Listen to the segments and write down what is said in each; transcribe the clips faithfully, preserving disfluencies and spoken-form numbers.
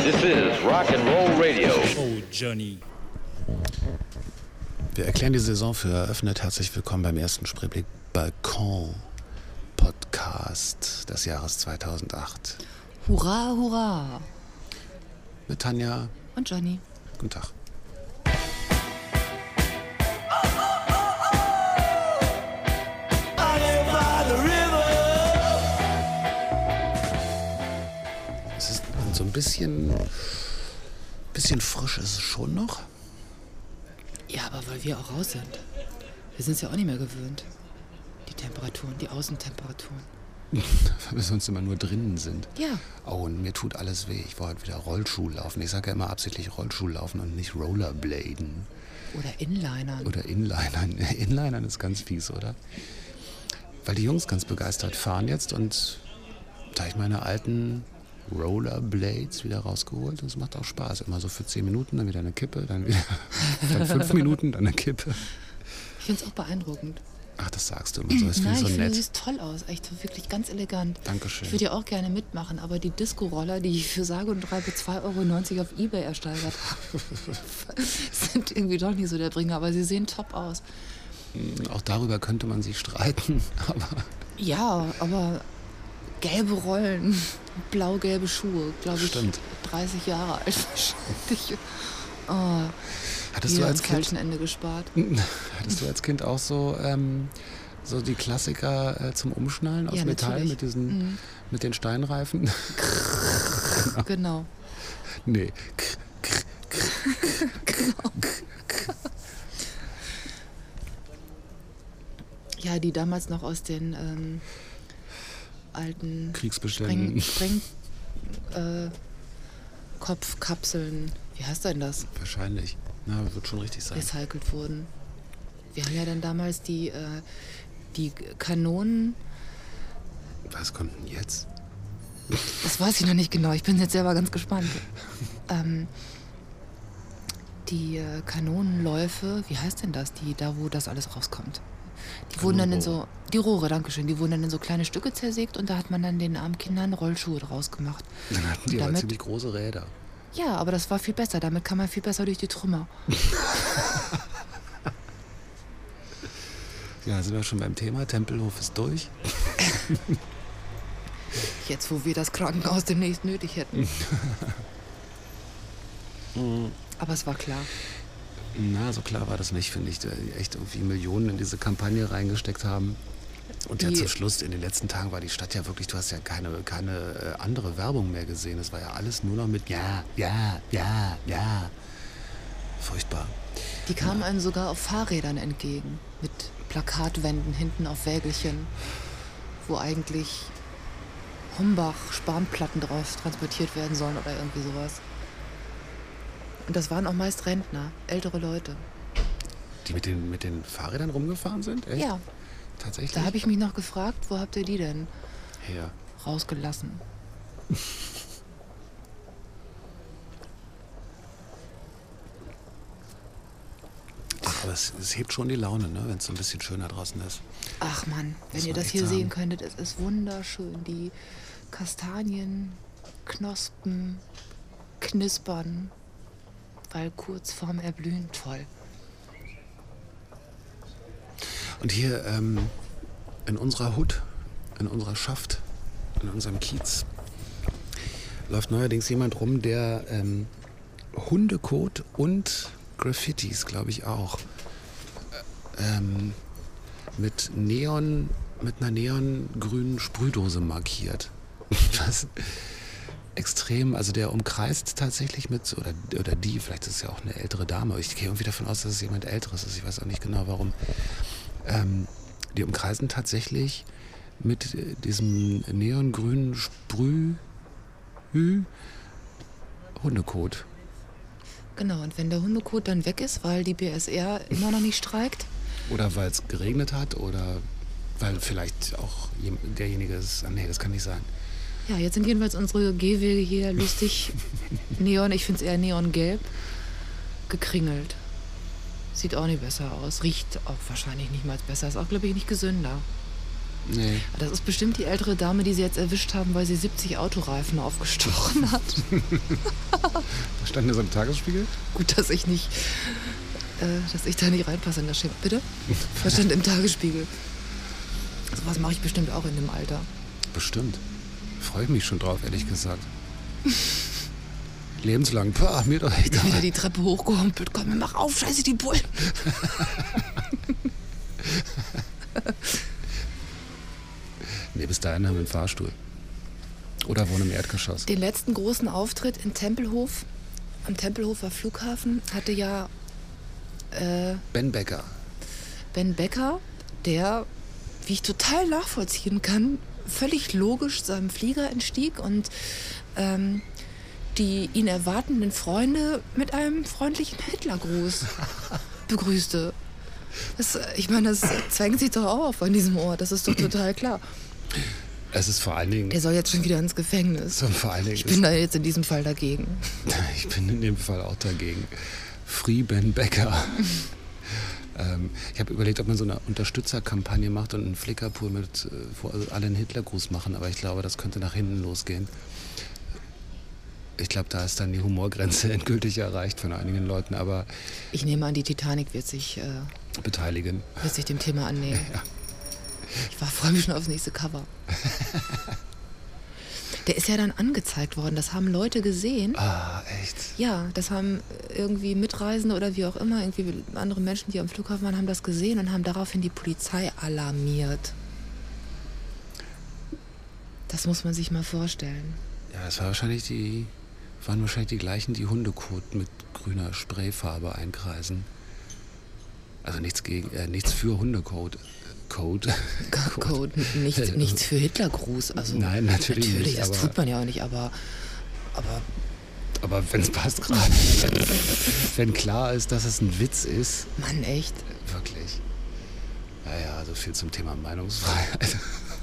This is Rock and Roll Radio. Oh, Johnny. Wir erklären die Saison für eröffnet. Herzlich willkommen beim ersten Spreeblick Balkon Podcast des Jahres zweitausendacht. Hurra, hurra! Mit Tanja und Johnny. Guten Tag. Es ist so ein bisschen, bisschen frisch ist es schon noch. Ja, aber weil wir auch raus sind. Wir sind es ja auch nicht mehr gewöhnt. Die Temperaturen, die Außentemperaturen. Weil wir sonst immer nur drinnen sind. Ja. Oh, und mir tut alles weh. Ich wollte wieder Rollschuh laufen. Ich sage ja immer absichtlich Rollschuh laufen und nicht Rollerbladen. Oder Inlinern. Oder Inlinern. Inlinern ist ganz fies, oder? Weil die Jungs ganz begeistert fahren jetzt und da habe ich meine alten Rollerblades wieder rausgeholt und es macht auch Spaß. Immer so für zehn Minuten, dann wieder eine Kippe, dann wieder dann fünf Minuten, dann eine Kippe. Ich finde es auch beeindruckend. Ach, das sagst du immer so. Das finde Nein, ich so ich finde, nett. du siehst toll aus. Echt wirklich ganz elegant. Dankeschön. Ich würde ja auch gerne mitmachen, aber die Disco-Roller, die ich für sage und schreibe zwei Euro neunzig auf Ebay ersteigert habe, sind irgendwie doch nicht so der Bringer, aber sie sehen top aus. Auch darüber könnte man sich streiten, aber... Ja, aber gelbe Rollen, blau-gelbe Schuhe, glaube ich, Stimmt. dreißig Jahre alt wahrscheinlich. Oh, Hattest du als am Kind, falschen Ende gespart. hattest du als Kind auch so, ähm, so die Klassiker äh, zum Umschnallen aus Ja, Metall natürlich. mit diesen, Mhm. mit den Steinreifen? Genau. Nee. Ja, die damals noch aus den ähm, alten Kriegsbeständen. Spreng, Spreng, äh, Kopfkapseln, wie heißt denn das? Wahrscheinlich. Na, wird schon richtig sein. Recycelt wurden. Wir haben ja dann damals die, äh, die Kanonen, Was kommt denn jetzt? das weiß ich noch nicht genau, ich bin jetzt selber ganz gespannt. ähm, die äh, Kanonenläufe, wie heißt denn das, die da, wo das alles rauskommt? Die wurden dann in so, die Rohre, dankeschön, die wurden dann in so kleine Stücke zersägt und da hat man dann den armen Kindern Rollschuhe draus gemacht. Dann hatten die aber Damit- ziemlich große Räder. Ja, aber das war viel besser, damit kann man viel besser durch die Trümmer. Ja, sind wir schon beim Thema. Tempelhof ist durch. Jetzt, wo wir das Krankenhaus demnächst nötig hätten. Aber es war klar. Na, so klar war das nicht, finde ich. Da echt irgendwie Millionen in diese Kampagne reingesteckt haben. Und ja, Die- zum Schluss, in den letzten Tagen war die Stadt ja wirklich, du hast ja keine, keine äh, andere Werbung mehr gesehen. Es war ja alles nur noch mit ja, ja, ja, ja. Furchtbar. Die kamen einem sogar auf Fahrrädern entgegen. Mit Plakatwänden hinten auf Wägelchen. Wo eigentlich Hombach-Spanplatten drauf transportiert werden sollen oder irgendwie sowas. Und das waren auch meist Rentner, ältere Leute. Die mit den, mit den Fahrrädern rumgefahren sind? Echt? Ja, Tatsächlich? da habe ich mich noch gefragt, wo habt ihr die denn Her. rausgelassen? Ach, aber es, es hebt schon die Laune, ne, wenn es so ein bisschen schöner draußen ist. Ach Mann, wenn Muss ihr man das echt hier sagen. sehen könntet, es ist wunderschön. Die Kastanien, Knospen, knispern, weil kurz vorm Erblühen, toll. Und hier ähm, in unserer Hut, in unserer Schaft, in unserem Kiez läuft neuerdings jemand rum, der ähm, Hundekot und Graffitis, glaube ich auch, äh, ähm, mit Neon, mit einer neongrünen Sprühdose markiert. Das extrem, also der umkreist tatsächlich mit, oder, oder die, vielleicht ist es ja auch eine ältere Dame, ich gehe irgendwie davon aus, dass es jemand Älteres ist, ich weiß auch nicht genau warum. Ähm, die umkreisen tatsächlich mit äh, diesem neongrünen Sprüh Hundekot. Genau, und wenn der Hundekot dann weg ist, weil die B S R immer noch nicht streikt, Oder weil es geregnet hat oder weil vielleicht auch jem- derjenige ist. Ah, nee, das kann nicht sein. ja, jetzt sind jedenfalls unsere Gehwege hier lustig neon, ich finde es eher neongelb, gekringelt. Sieht auch nicht besser aus, riecht auch wahrscheinlich nicht mal besser, ist auch, glaube ich, nicht gesünder. Nee. Das ist bestimmt die ältere Dame, die sie jetzt erwischt haben, weil sie siebzig Autoreifen aufgestochen hat. Was stand das am Tagesspiegel? Gut, dass ich nicht, äh, dass ich da nicht reinpasse in das Schema. Bitte? Was stand im Tagesspiegel? So was mache ich bestimmt auch in dem Alter. Bestimmt. Freue ich mich schon drauf, ehrlich gesagt. Lebenslang. Pah, mir doch Ich bin egal. wieder die Treppe hochgehumpelt. Komm, mach auf, scheiße die Bullen. Nee, bis dahin haben wir einen Fahrstuhl. Oder wohnen im Erdgeschoss. Den letzten großen Auftritt in Tempelhof, am Tempelhofer Flughafen, hatte ja äh, Ben Becker. Ben Becker, der, wie ich total nachvollziehen kann, völlig logisch seinem Flieger entstieg und ähm, die ihn erwartenden Freunde mit einem freundlichen Hitlergruß begrüßte. Das, ich meine, das zwängt sich doch auch auf an diesem Ort, das ist doch total klar. Es ist vor allen Dingen... Der soll jetzt schon wieder ins Gefängnis. So, vor allen Dingen Ich bin da jetzt in diesem Fall dagegen. Ich bin in dem Fall auch dagegen. Free Ben Becker. ähm, ich habe überlegt, ob man so eine Unterstützerkampagne macht und einen Flickerpool mit, äh, wo also alle einen Hitlergruß machen, aber ich glaube, das könnte nach hinten losgehen. Ich glaube, da ist dann die Humorgrenze endgültig erreicht von einigen Leuten, aber Ich nehme an, die Titanic wird sich, äh, beteiligen. wird sich dem Thema annehmen. Ja. Ich war- freue mich schon aufs nächste Cover. Der ist ja dann angezeigt worden, das haben Leute gesehen. Ah, echt? Ja, das haben irgendwie Mitreisende oder wie auch immer, irgendwie andere Menschen, die am Flughafen waren, haben das gesehen und haben daraufhin die Polizei alarmiert. Das muss man sich mal vorstellen. Ja, das war wahrscheinlich die, waren wahrscheinlich die gleichen, die Hundekot mit grüner Sprayfarbe einkreisen. Also nichts gegen, äh, nichts für Hundekot. Code. Code, nichts, nichts für Hitlergruß. Also Nein, natürlich natürlich nicht, das aber- tut man ja auch nicht, aber, aber Aber wenn es passt gerade. Wenn klar ist, dass es ein Witz ist, Mann, echt. wirklich. Naja, so viel zum Thema Meinungsfreiheit.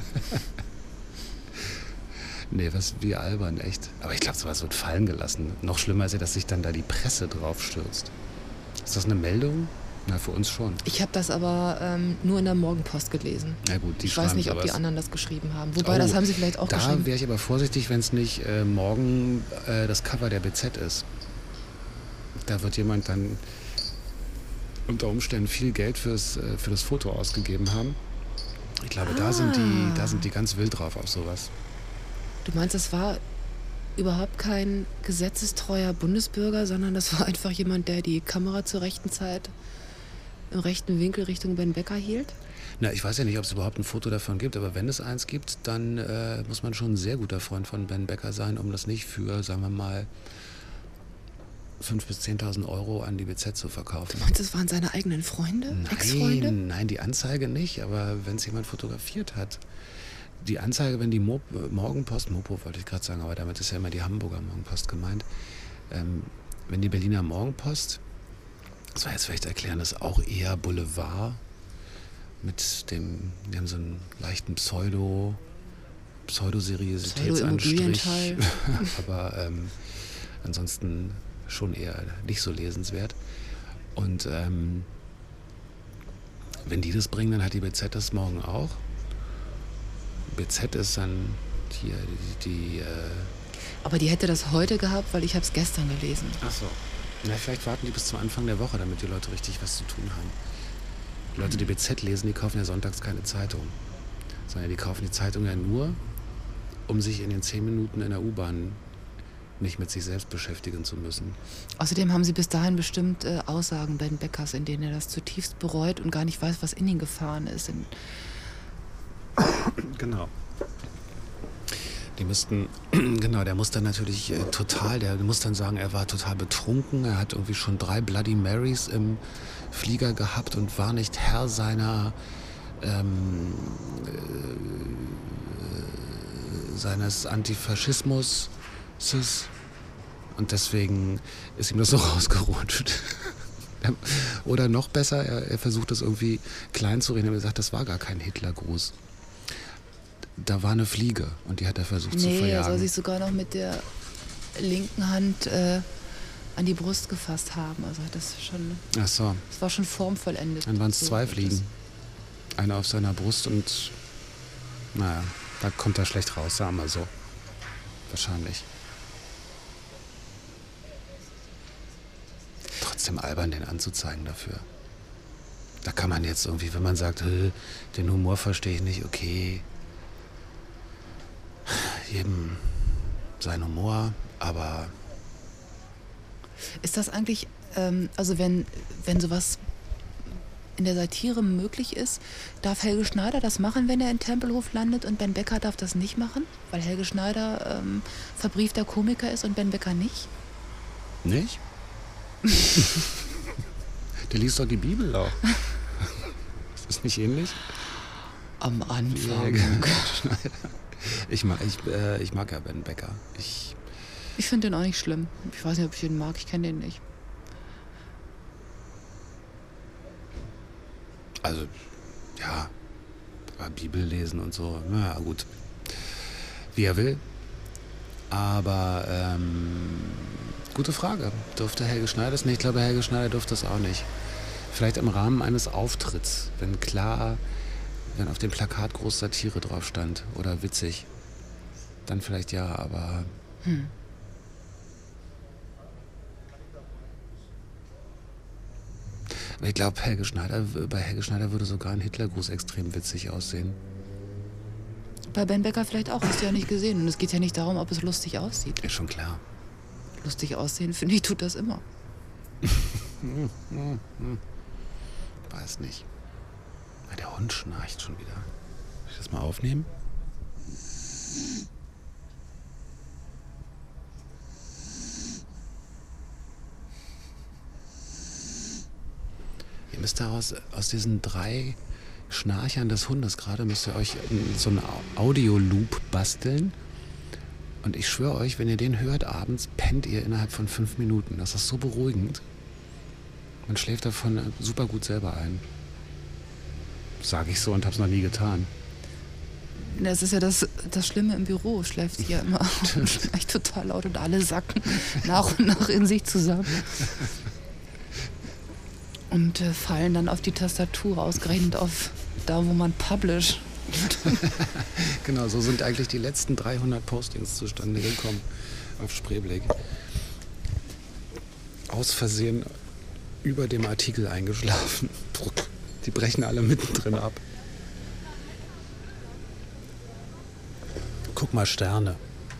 Nee, was wie albern, echt. Aber ich glaube, sowas wird fallen gelassen. Noch schlimmer ist ja, dass sich dann da die Presse drauf stürzt. Ist das eine Meldung? Na, für uns schon. Ich habe das aber ähm, nur in der Morgenpost gelesen. Na gut, die Ich weiß nicht, ob sowas. die anderen das geschrieben haben. Wobei, Oh, das haben sie vielleicht auch Da geschrieben. wäre ich aber vorsichtig, wenn es nicht äh, morgen äh, das Cover der B Z ist. Da wird jemand dann unter Umständen viel Geld fürs, äh, für das Foto ausgegeben haben. Ich glaube, da, sind die, da sind die ganz wild drauf auf sowas. Du meinst, das war überhaupt kein gesetzestreuer Bundesbürger, sondern das war einfach jemand, der die Kamera zur rechten Zeit im rechten Winkel Richtung Ben Becker hielt? Na, ich weiß ja nicht, ob es überhaupt ein Foto davon gibt, aber wenn es eins gibt, dann äh, muss man schon ein sehr guter Freund von Ben Becker sein, um das nicht für, sagen wir mal, fünftausend bis zehntausend Euro an die B Z zu verkaufen. Du meinst, das waren seine eigenen Freunde? Ex-Freunde? Nein, nein, die Anzeige nicht, aber wenn es jemand fotografiert hat. Die Anzeige, wenn die Mo Morgenpost, Mopo wollte ich gerade sagen, aber damit ist ja immer die Hamburger Morgenpost gemeint, ähm, wenn die Berliner Morgenpost, das war jetzt vielleicht erklären, das ist auch eher Boulevard, mit dem, die haben so einen leichten Pseudo, Pseudoseriositätsanstrich, Pseudo-Immobilienteil. aber ähm, ansonsten schon eher nicht so lesenswert. Und ähm, wenn die das bringen, dann hat die B Z das morgen auch. B Z ist dann hier die... die äh Aber die hätte das heute gehabt, weil ich habe es gestern gelesen. Ach so. Na, vielleicht warten die bis zum Anfang der Woche, damit die Leute richtig was zu tun haben. Die Leute, die B Z lesen, die kaufen ja sonntags keine Zeitung. Sondern die kaufen die Zeitung ja nur, um sich in den zehn Minuten in der U-Bahn nicht mit sich selbst beschäftigen zu müssen. Außerdem haben sie bis dahin bestimmt äh, Aussagen Ben Beckers, in denen er das zutiefst bereut und gar nicht weiß, was in ihn gefahren ist. In Genau. Die müssten, genau, der muss dann natürlich äh, total, der muss dann sagen, er war total betrunken, er hat irgendwie schon drei Bloody Marys im Flieger gehabt und war nicht Herr seiner, ähm, äh, seines Antifaschismus und deswegen ist ihm das so rausgerutscht. Oder noch besser, er, er versucht das irgendwie klein zu reden, er hat gesagt, das war gar kein Hitlergruß. Da war eine Fliege und die hat er versucht zu nee, er verjagen. soll sich sogar noch mit der linken Hand äh, an die Brust gefasst haben. Also das schon, Ach so, das war schon formvollendet. dann waren es So zwei wird Fliegen. das. Eine auf seiner Brust und Naja, da kommt er schlecht raus, sagen wir so. Wahrscheinlich. Trotzdem albern, den anzuzeigen dafür. Da kann man jetzt irgendwie, wenn man sagt, den Humor verstehe ich nicht, okay. Jedem sein Humor, aber... Ist das eigentlich, ähm, also wenn, wenn sowas in der Satire möglich ist, darf Helge Schneider das machen, wenn er in Tempelhof landet und Ben Becker darf das nicht machen? Weil Helge Schneider ähm, verbriefter Komiker ist und Ben Becker nicht? Nicht? Der liest doch die Bibel auch. Ist das nicht ähnlich? Am Anfang. Helge Schneider. Ich mag, ich, äh, ich mag ja Ben Becker. Ich, ich finde den auch nicht schlimm. Ich weiß nicht, ob ich den mag. Ich kenne den nicht. Also, ja, Bibel lesen und so, na gut, wie er will. Aber, ähm, gute Frage. Durfte Helge Schneider das nicht? Ich glaube, Helge Schneider durfte das auch nicht. Vielleicht im Rahmen eines Auftritts, wenn klar, wenn auf dem Plakat groß Satire drauf stand oder witzig. Dann vielleicht ja, aber... Hm. Ich glaube, Helge Schneider, bei Helge Schneider würde sogar ein Hitlergruß extrem witzig aussehen. Bei Ben Becker vielleicht auch, hast du ja nicht gesehen. Und es geht ja nicht darum, ob es lustig aussieht. Ist schon klar. Lustig aussehen, finde ich, tut das immer. hm, hm, hm. Weiß nicht. Der Hund schnarcht schon wieder. Soll ich das mal aufnehmen? Ihr müsst daraus, aus diesen drei Schnarchern des Hundes gerade, müsst ihr euch so einen Audioloop basteln. Und ich schwöre euch, wenn ihr den hört abends, pennt ihr innerhalb von fünf Minuten. Das ist so beruhigend. Man schläft davon super gut selber ein. Sage ich so und hab's noch nie getan. Das ist ja das, das Schlimme im Büro. Schläft hier immer und schnarcht total laut und alle sacken nach und nach in sich zusammen. Und äh, fallen dann auf die Tastatur, ausgerechnet auf da, wo man publish. Genau, so sind eigentlich die letzten dreihundert Postings zustande gekommen auf Spreeblick. Aus Versehen über dem Artikel eingeschlafen. Die brechen alle mittendrin ab. Guck mal, Sterne.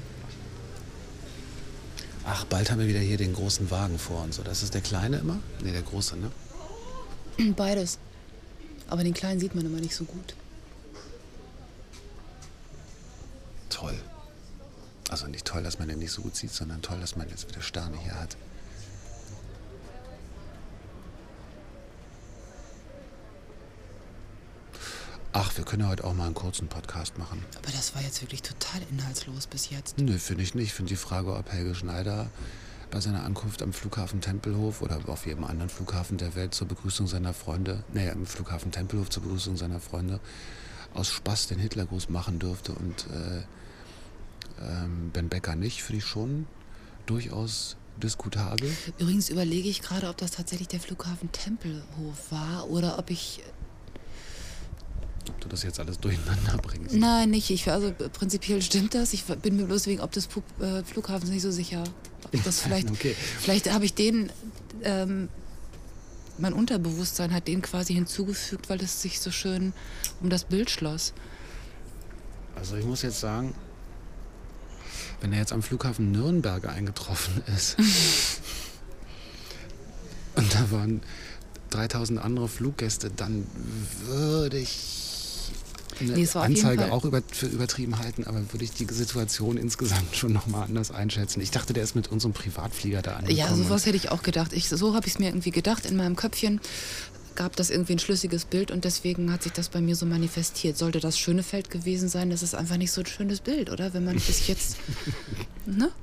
Ach, bald haben wir wieder hier den großen Wagen vor uns. So, das ist der kleine immer? Ne, der große, ne? Beides. Aber den kleinen sieht man immer nicht so gut. Toll. Also nicht toll, dass man den nicht so gut sieht, sondern toll, dass man jetzt wieder Sterne hier hat. Ach, wir können ja heute auch mal einen kurzen Podcast machen. Aber das war jetzt wirklich total inhaltslos bis jetzt. Nö, finde ich nicht. Ich finde die Frage, ob Helge Schneider bei seiner Ankunft am Flughafen Tempelhof oder auf jedem anderen Flughafen der Welt zur Begrüßung seiner Freunde, naja, im Flughafen Tempelhof zur Begrüßung seiner Freunde aus Spaß den Hitlergruß machen dürfte und äh, ähm, Ben Becker nicht, finde ich schon durchaus diskutabel. Übrigens überlege ich gerade, ob das tatsächlich der Flughafen Tempelhof war oder ob ich... Ob du das jetzt alles durcheinander bringst. Nein, nicht. Ich, also prinzipiell stimmt das. Ich bin mir bloß wegen ob des Flug, äh, Flughafens nicht so sicher. Ob das vielleicht, okay. Vielleicht habe ich den, ähm, mein Unterbewusstsein hat den quasi hinzugefügt, weil es sich so schön um das Bild schloss. Also ich muss jetzt sagen, wenn er jetzt am Flughafen Nürnberg eingetroffen ist und da waren dreitausend andere Fluggäste, dann würde ich eine nee, Anzeige auch über, für übertrieben halten, aber würde ich die Situation insgesamt schon nochmal anders einschätzen. Ich dachte, der ist mit unserem Privatflieger da angekommen. Ja, sowas hätte ich auch gedacht. Ich, so habe ich es mir irgendwie gedacht. In meinem Köpfchen gab das irgendwie ein schlüssiges Bild und deswegen hat sich das bei mir so manifestiert. Sollte das Schönefeld gewesen sein, das ist einfach nicht so ein schönes Bild, oder? Wenn man bis jetzt... ne?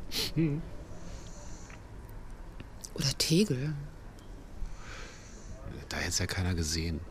Oder Tegel. Da hätte es ja keiner gesehen.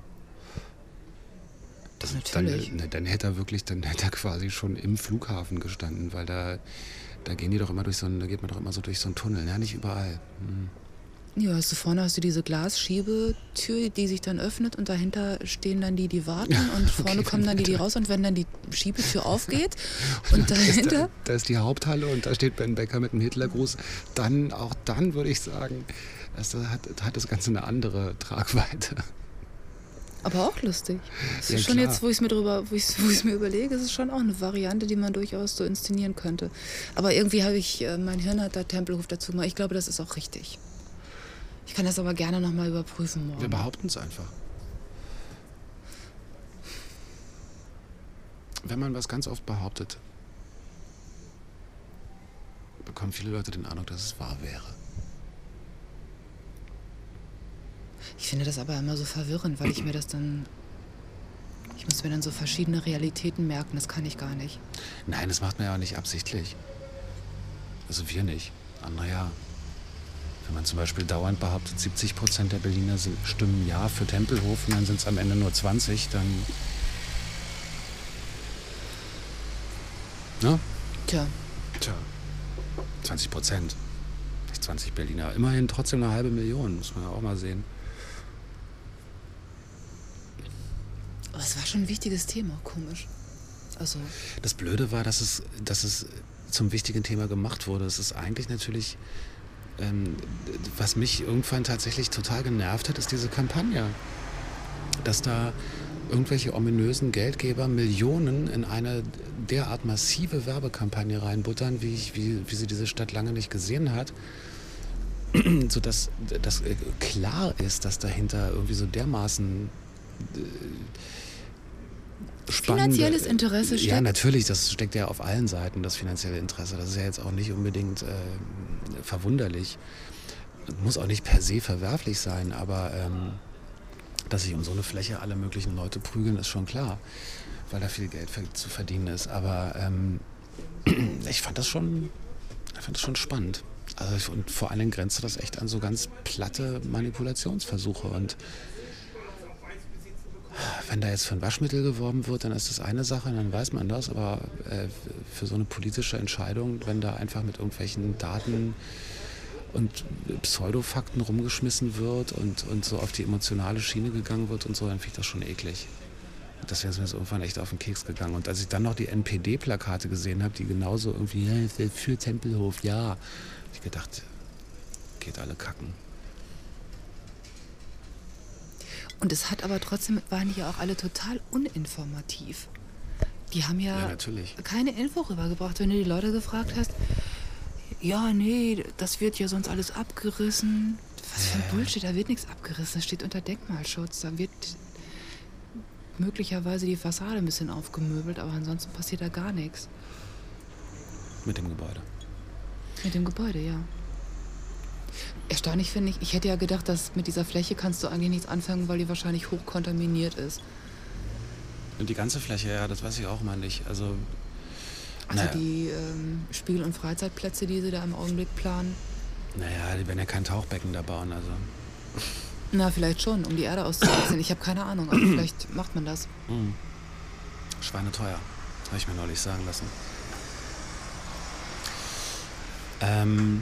Das natürlich. Dann, dann hätte er wirklich, dann hätte er quasi schon im Flughafen gestanden, weil da, da gehen die doch immer durch so ein, da geht man doch immer so durch so einen Tunnel, ja, nicht überall. Hm. Ja, hast du vorne hast du diese Glasschiebetür, die sich dann öffnet und dahinter stehen dann die, die warten und vorne Okay, kommen dann die, die raus und wenn dann die Schiebetür aufgeht und Da ist, dahinter... da, da ist die Haupthalle und da steht Ben Becker mit einem Hitlergruß. Dann, auch dann würde ich sagen, das hat, hat das Ganze eine andere Tragweite. Aber auch lustig. Das ist Ja, schon klar. jetzt, wo ich es mir drüber, wo ich wo es mir überlege, ist es schon auch eine Variante, die man durchaus so inszenieren könnte. Aber irgendwie habe ich, äh, mein Hirn hat da Tempelhof dazu gemacht. Ich glaube, das ist auch richtig. Ich kann das aber gerne nochmal überprüfen morgen. Wir behaupten es einfach. Wenn man was ganz oft behauptet, bekommen viele Leute den Eindruck, dass es wahr wäre. Ich finde das aber immer so verwirrend, weil ich mir das dann... Ich muss mir dann so verschiedene Realitäten merken, das kann ich gar nicht. Nein, das macht man ja auch nicht absichtlich. Also wir nicht. Andere ja. Wenn man zum Beispiel dauernd behauptet, siebzig Prozent der Berliner sind, stimmen ja für Tempelhof und dann sind es am Ende nur zwanzig, dann... Ne? Tja, Tja, zwanzig Prozent. Nicht zwanzig Berliner. Immerhin trotzdem eine halbe Million, muss man ja auch mal sehen. aber es war schon ein wichtiges Thema, komisch. Also, Das Blöde war, dass es, dass es zum wichtigen Thema gemacht wurde. Es ist eigentlich natürlich, ähm, was mich irgendwann tatsächlich total genervt hat, ist diese Kampagne. Dass da irgendwelche ominösen Geldgeber Millionen in eine derart massive Werbekampagne reinbuttern, wie, ich, wie, wie sie diese Stadt lange nicht gesehen hat. Sodass das äh, klar ist, dass dahinter irgendwie so dermaßen äh, spannende, finanzielles Interesse steckt. Ja, natürlich, das steckt ja auf allen Seiten, das finanzielle Interesse. Das ist ja jetzt auch nicht unbedingt äh, verwunderlich. Muss auch nicht per se verwerflich sein, aber ähm, dass sich um so eine Fläche alle möglichen Leute prügeln, ist schon klar, weil da viel Geld für, zu verdienen ist. Aber ähm, ich fand das schon, ich fand das schon spannend. Also ich, und vor allen Dingen grenzte das echt an so ganz platte Manipulationsversuche. Und wenn da jetzt für ein Waschmittel geworben wird, dann ist das eine Sache, dann weiß man das. Aber äh, für so eine politische Entscheidung, wenn da einfach mit irgendwelchen Daten und Pseudofakten rumgeschmissen wird und, und so auf die emotionale Schiene gegangen wird und so, dann finde ich das schon eklig. Das wäre mir so irgendwann echt auf den Keks gegangen. Und als ich dann noch die N P D-Plakate gesehen habe, die genauso irgendwie, ja, für Tempelhof, ja, hab ich gedacht, geht alle kacken. Und es hat aber trotzdem, waren die ja auch alle total uninformativ. Die haben ja, Ja, natürlich. keine Info rübergebracht, wenn du die Leute gefragt hast, ja, nee, das wird ja sonst alles abgerissen. Was für ein Bullshit, da wird nichts abgerissen, das steht unter Denkmalschutz. Da wird möglicherweise die Fassade ein bisschen aufgemöbelt, aber ansonsten passiert da gar nichts. Mit dem Gebäude. Mit dem Gebäude, ja. Erstaunlich finde ich, ich hätte ja gedacht, dass mit dieser Fläche kannst du eigentlich nichts anfangen, weil die wahrscheinlich hoch kontaminiert ist. Und die ganze Fläche, ja, das weiß ich auch mal nicht. Also, Also naja. die ähm, Spiel- und Freizeitplätze, die sie da im Augenblick planen. Naja, die werden ja kein Tauchbecken da bauen, also. Na, vielleicht schon, um die Erde auszuwechseln. Ich habe keine Ahnung, aber vielleicht macht man das. Mh. Schweineteuer, habe ich mir neulich sagen lassen. Ähm...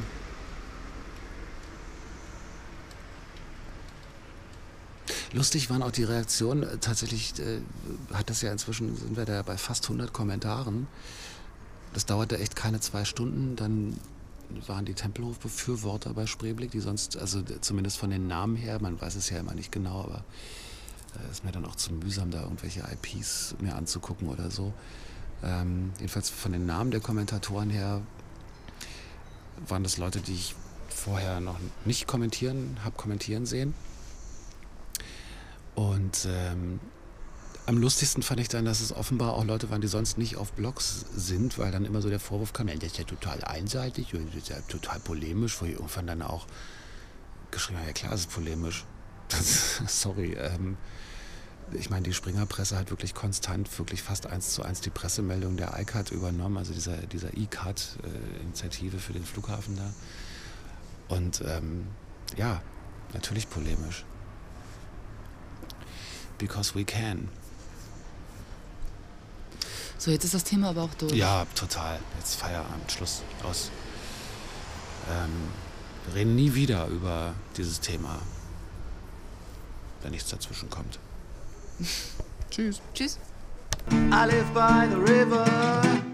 Lustig waren auch die Reaktionen. Äh, Tatsächlich äh, hat das ja inzwischen, sind wir da bei fast hundert Kommentaren. Das dauerte echt keine zwei Stunden. Dann waren die Tempelhof-Befürworter bei Spreeblick, die sonst, also zumindest von den Namen her, man weiß es ja immer nicht genau, aber äh, ist mir dann auch zu mühsam, da irgendwelche I Ps mir anzugucken oder so. Ähm, jedenfalls von den Namen der Kommentatoren her waren das Leute, die ich vorher noch nicht kommentieren, habe kommentieren sehen. Und ähm, am lustigsten fand ich dann, dass es offenbar auch Leute waren, die sonst nicht auf Blogs sind, weil dann immer so der Vorwurf kam, ja, das ist ja total einseitig und das ist ja total polemisch, wo ich irgendwann dann auch geschrieben habe, ja klar, es ist polemisch. Das, sorry, ähm, ich meine, die Springerpresse hat wirklich konstant, wirklich fast eins zu eins die Pressemeldung der I C A T übernommen, also dieser, dieser I C A T-Initiative für den Flughafen da. Und ähm, ja, natürlich polemisch. Because we can. So, jetzt ist das Thema aber auch durch. Ja, total. Jetzt Feierabend, Schluss, aus. Ähm, Wir reden nie wieder über dieses Thema, wenn nichts dazwischen kommt. Tschüss. Tschüss. I live by the river.